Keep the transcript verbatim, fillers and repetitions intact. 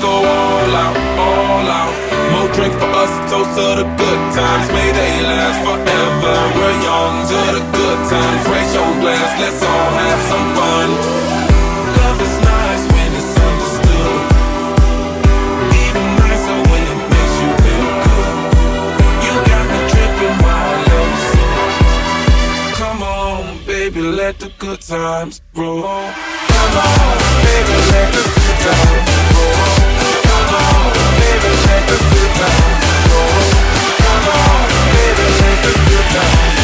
go all out, all out. More drink for us, toast to the good times. May they last forever. We're young to the good times. Raise your glass, let's all have some fun. Love is nice when it's understood. Even nicer when it makes you feel good. You got me dripping while I love you so. Come on, baby, let the good times roll. Come on, baby, let the good times roll. Come on, baby, let the good times roll. Come on, baby, let the good times roll.